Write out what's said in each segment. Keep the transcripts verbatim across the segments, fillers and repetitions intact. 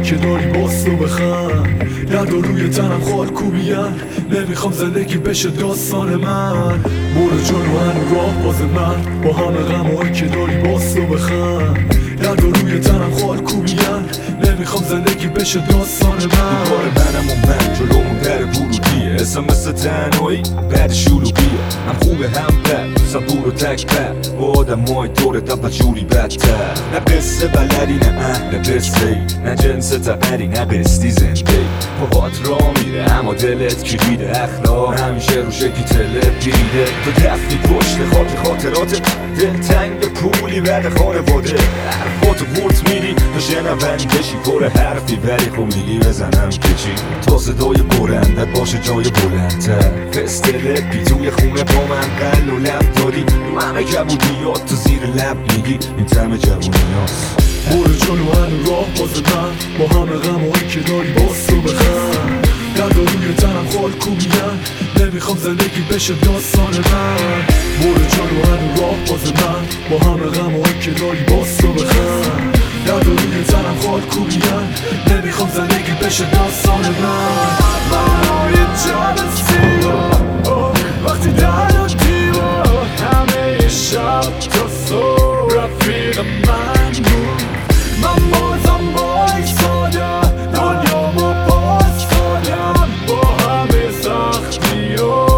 که داری باز تو بخند. درد و روی تنم خال کوبیان، نمیخوام زندگی بشه داستان من. برو جلو هنو راه باز من، با همه غمایی که داری باز تو بخند. درد و روی تنم خال کوبیان، نمیخوام زندگی بشه داستان من. دوباره منم و من جلومون در ورودیه، اسم مثل تنهایی بعد شلوغیه. هم خوبه هم بد، صبور و تک بد، با آدم های دورت اول جوری بدتر. نه قصه بلدی نه اهل قصه ای، نه جنس تقری نه قصدی زنده ای. پاهات را میره اما دلت کلیده، اخلاق همیشه رو شکی تلت گیریده. تو دفتی پشت خاک خاطرات، دلتنگ پولی بعد خانواده. حرفاتو ورد میدی تا شنوندی بشی، پر حرفی ولی خب میگی بزنم کچی. تا صدای برندت باشه جای بلندتر، فستله پی توی خونه با من قل و لب داری. رو همه کبودیات تو زیر لب میگی این تم جوونی هاست. برو جلو هنو راه باز من، با همه غمایی که داری باز تو بخند. درد و روی تنم خال کوبیان، نمیخوام زندگی بشه داستان من. برو جلو هنو راه باز من، با همه غمایی که داری باز تو بخند. درد و روی تنم خال کوبیان، نمیخوام زندگی بشه داستان من. من یه جلسی وقتی در و دیوار، همه شب تا صبح رفیق من بود. من بازم بایستادم، دنیامو باز دادم با همه سختی ها.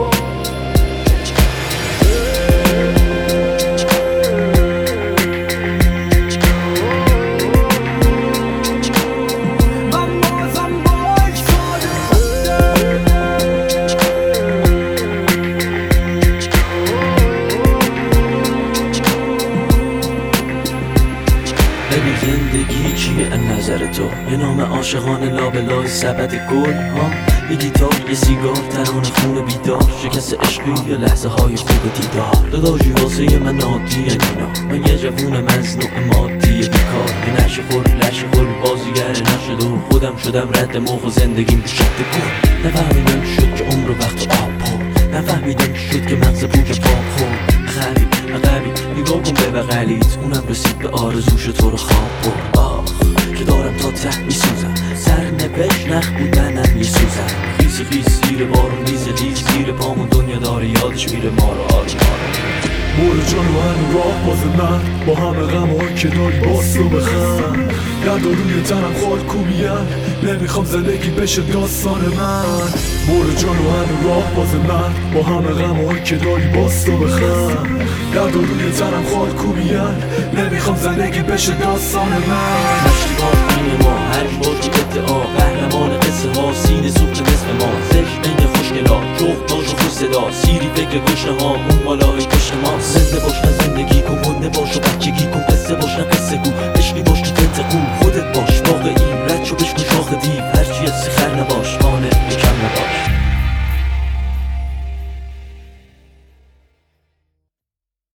ببین زندگی چیه از نظر تو؟ یه نام عاشقانه لابلای سبد گل ها، یه گیتار یه سیگار ترانه خون بیدار، شکست عشقی یا لحظه های خوب دیدار. داداشی واسه من عادی اینا، من یه جوون مزنوع مادی بیکار، یه نشه خور لشه خور بازیگر نشد و خودم شدم رد موق و زندگیم شد گل. نفهمیدم شد که عمر وقت آب پر، نفهمیدم شد که مغز پوک پاک خور. خری عقبی نگاه کن به بغلیت، اونم رسید به آرزوش تو رو خواب برد. آخ که دارم تا ته میسوزم، سر نوشت نخ بود منم یه سوزم. خیس خیس زیر بارون ریز ریز زیر پامون دنیا داره یادش میره ما رو آروم آروم. برو جلو هنو راه باز من، با همه غمایی که داری باز تو بخند. درد و روی تنم خال کوبیان، نمیخوام زندگی بشه داستان من. برو جلو هنو راه باز من، با همه غمایی که داری باز تو بخند. درد و روی تنم خال کوبیان، نمیخوام زندگی بشه داستان من. مشتیبار این ما هر باش ادعا، قهرمان قصه ها سینه سوخت نصف ما. زشت این خوشگلا جغد باش و خوش صدا، سیری فکر گشنه ها اون بالای پشت ما. زنده باش نه زندگی کن، مونده باش و بچگی کن، قصه باش نه قصه گو،